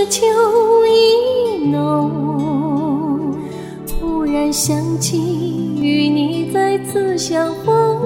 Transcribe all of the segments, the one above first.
秋意浓，忽然想起与你再次相逢。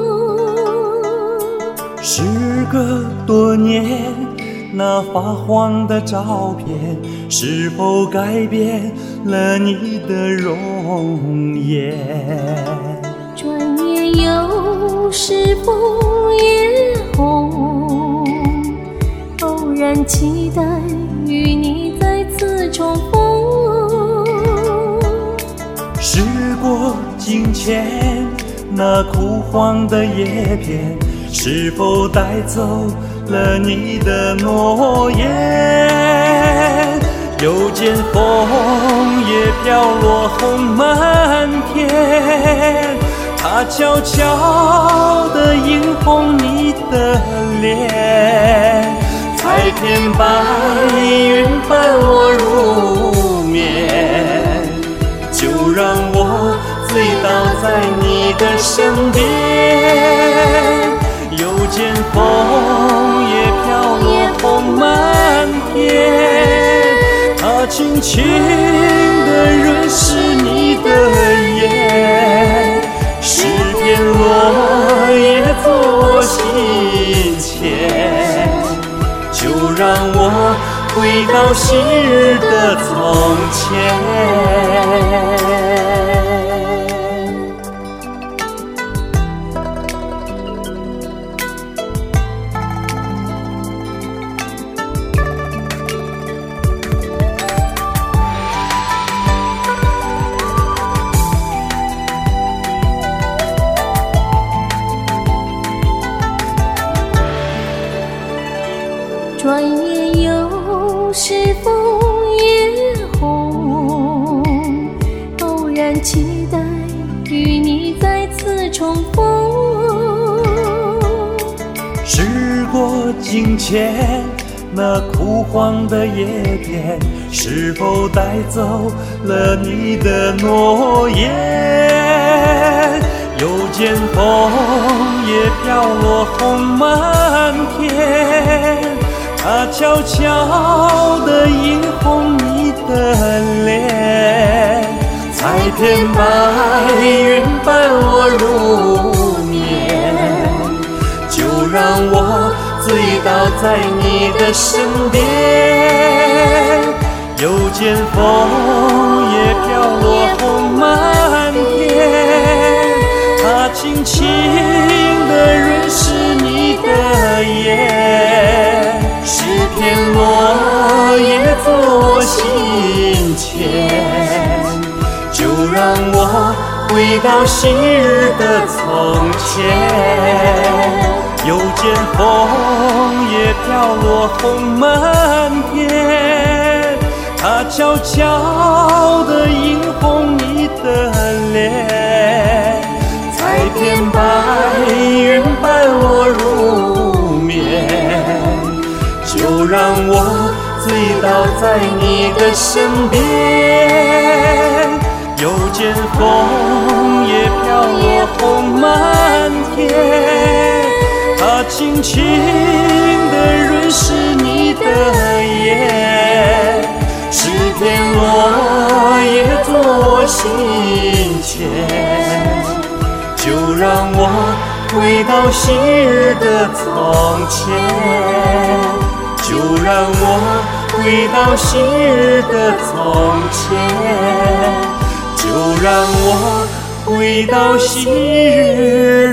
时隔多年，那发黄的照片是否改变了你的容颜？ 转眼又是枫叶红，偶然期待与你再次重逢。 时过境迁，那枯黄的叶片是否带走了你的诺言？又见枫叶飘落红满天，它悄悄地映红你的脸，彩片白云伴我入眠，就让我醉倒在你的身边。又见枫叶飘落红满天，它轻轻地润湿你的眼，诗篇落叶作我心间，就让我回到昔日的从前。 转眼又是枫叶红，偶然期待与你再次重逢。 时过境迁，那枯黄的叶片是否带走了你的诺言？又见枫叶飘落红满天，它悄悄地映红你的脸，彩片白云伴我入眠，就让我醉倒在你的身边。又见枫叶飘落红满天，它轻轻地润湿你的眼，诗篇落叶作我心间，就让我回到昔日的从前。又见枫叶飘落红满天，它悄悄地映红你的脸，彩片白云伴我入眠，就让我醉倒在你的身边。又见枫叶飘落红满天，它轻轻地润湿你的眼，诗篇落叶作我心间，就让我回到昔日的从前，就让我回到昔日的从前，就让我回到昔日